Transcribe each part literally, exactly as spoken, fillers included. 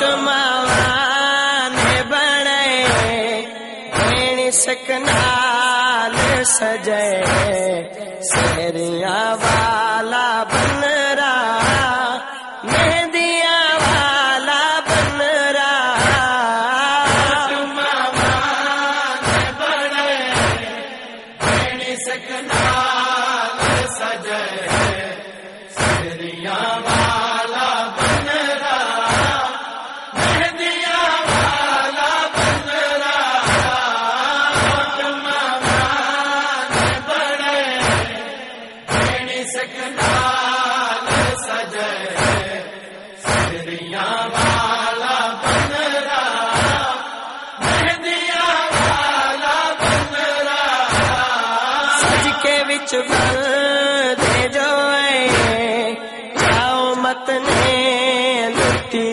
मावान बने भेणी सकनाल सजे सहरिया वाला बनरा मेहंदिया वाला बनरा मावान बने भेणी सकनाल सजे सहरिया वाला बनरा मेहंदिया वाला बनरा मावान बने भेणी सकनाल सजे सहरिया वाला बनरा मेहंदिया वाला बनरा सज के विच दे जो जाओ मत ने लुटी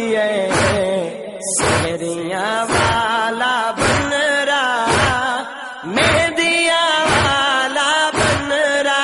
सहरिया वाला बनरा मेहंदिया वाला बनरा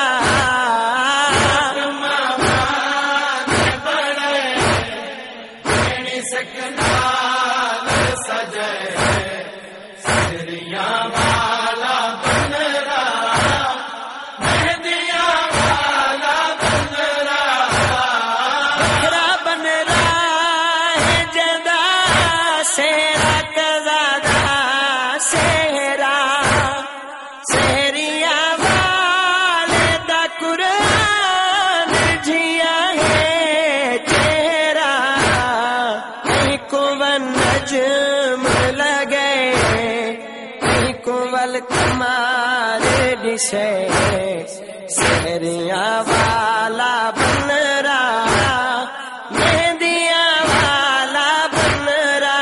मावान बने भेणी सकनाल सजे सहरिया वाला बनरा मेहंदिया वाला बनरा बखरा बनरा है जदा सेरा कज़ादा सेहरा सहरिया वाले दा कुरान जिया है चेहरा को वन नजम लगे को वल कमाल दिशे सहरिया वाला बनरा मेहंदिया वाला बनरा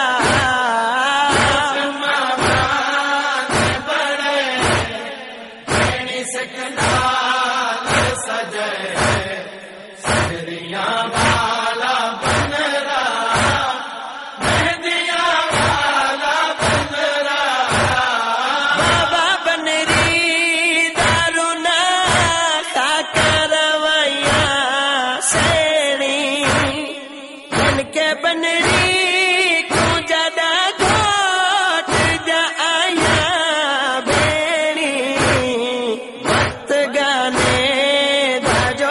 मावान बने भेणी सकनाल सजे सहरिया वाला बनरा मेहंदिया वाला बनरा बाबा बनरी दारुना का करवैया सेणी बनके बनरी को जदा घोट जा आया बेणी वक्त गाने दा जो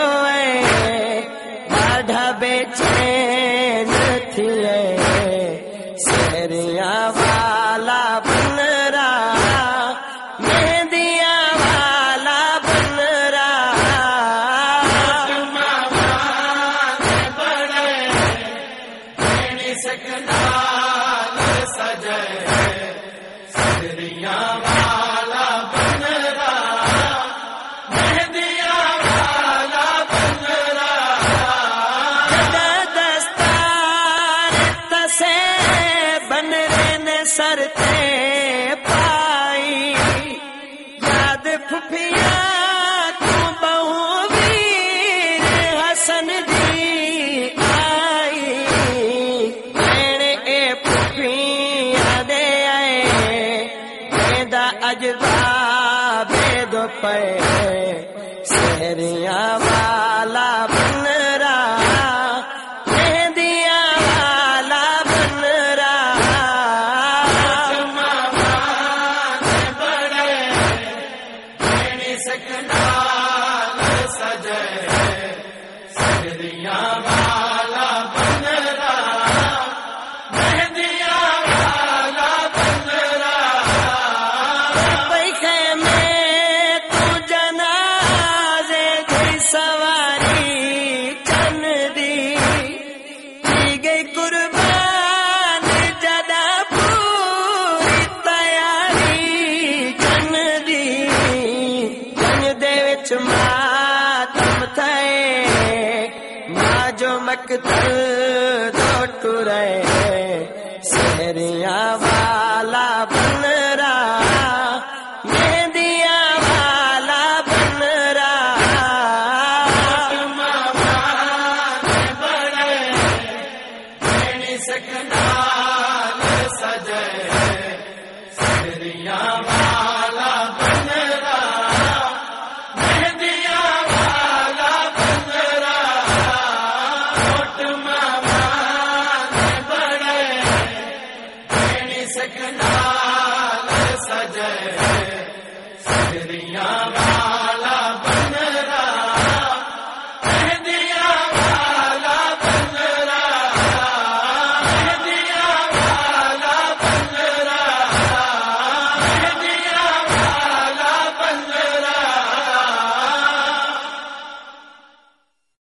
बाढ़ा बेचैन थिए सहरिया वाला बनरा मेहंदिया वाला बनरा मावान बने भेणी सकनाल सजे सहरिया वाला बनरा मेहंदिया वाला बनरा जदा दस्तार तसे बनरे ने सरते पाई याद फुफिया तू बहु वीर हसन दी आई भेणे ए फुफिया दे आए बेदा अजदा बेद पे सहरिया वाला बनरा मेहंदिया वाला बनरा मावान बने भेणी सकनाल सजे सहरिया वाला बनरा मेहंदिया वाला बनरा पैखे में तू जनाजे की सवारी चन दी की गई कुर्बान जदा पूरी तैयारी चन दी चन दे विच मातम थे मां जो मकतल दो टुरे सहरिया वाला बनरा मेहंदिया वाला बनरा मावान बने भेणी सकनाल सजे सहरिया वाला बनरा मेहंदिया वाला बनरा मावान बने سکنال سجے سریاں